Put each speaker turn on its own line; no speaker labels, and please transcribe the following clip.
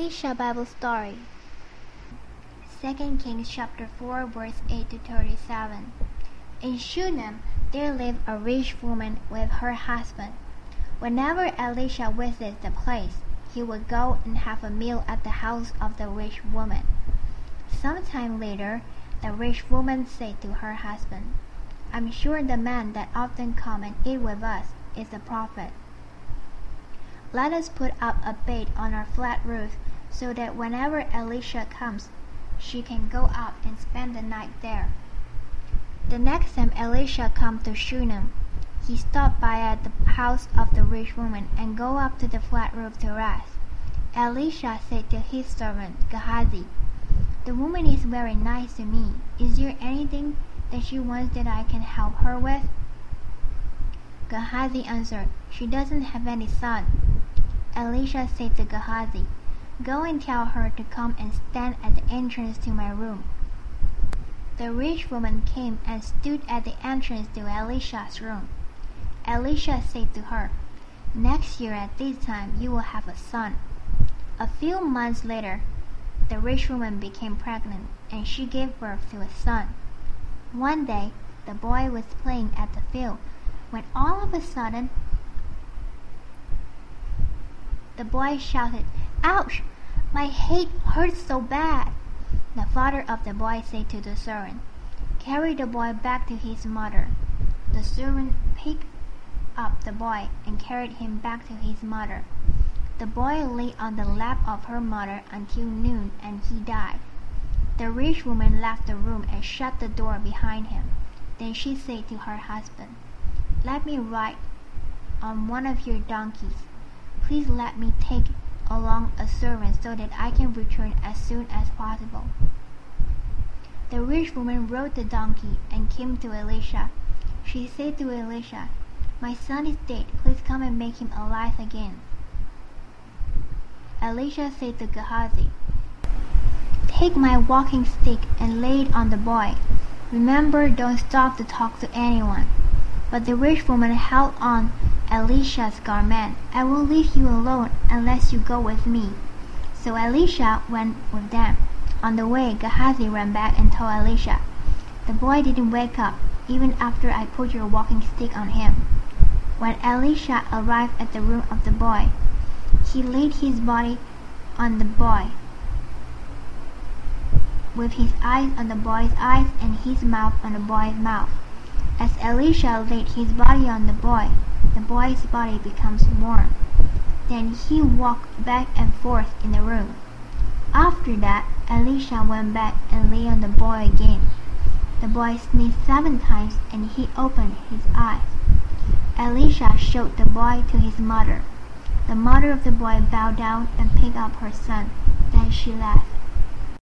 Elisha Bible Story 2 Kings chapter 4 verse 8 to 37. In Shunem there lived a rich woman with her husband. Whenever Elisha visits the place, he would go and have a meal at the house of the rich woman. Sometime later, the rich woman said to her husband, "I'm sure the man that often comes and eats with us is a prophet. Let us put up a bed on our flat roof so that whenever Elisha comes, she can go up and spend the night there." The next time Elisha comes to Shunem, he stopped by at the house of the rich woman and go up to the flat roof to rest. Elisha said to his servant Gehazi, "The woman is very nice to me. Is there anything that she wants that I can help her with?" Gehazi answered, "She doesn't have any son." Elisha said to Gehazi, "Go and tell her to come and stand at the entrance to my room." The rich woman came and stood at the entrance to Elisha's room. Elisha said to her, "Next year at this time you will have a son." A few months later, the rich woman became pregnant, and she gave birth to a son. One day, the boy was playing at the field, when all of a sudden, the boy shouted, "Ouch! My head hurts so bad." The father of the boy said to the servant, "Carry the boy back to his mother." The servant picked up the boy and carried him back to his mother. The boy lay on the lap of her mother until noon, and he died. The rich woman left the room and shut the door behind him. Then she said to her husband, "Let me ride on one of your donkeys. Please let me take along a servant so that I can return as soon as possible." The rich woman rode the donkey and came to Elisha. She said to Elisha, "My son is dead. Please come and make him alive again." Elisha said to Gehazi, "Take my walking stick and lay it on the boy. Remember, don't stop to talk to anyone." But the rich woman held on Elisha's garment. "I won't leave you alone unless you go with me." So Elisha went with them. On the way, Gehazi ran back and told Elisha, "The boy didn't wake up, even after I put your walking stick on him." When Elisha arrived at the room of the boy, he laid his body on the boy, with his eyes on the boy's eyes and his mouth on the boy's mouth. As Elisha laid his body on the boy's body becomes warm. Then he walked back and forth in the room. After that, Elisha went back and lay on the boy again. The boy sneezed 7 times and he opened his eyes. Elisha showed the boy to his mother. The mother of the boy bowed down and picked up her son. Then she left.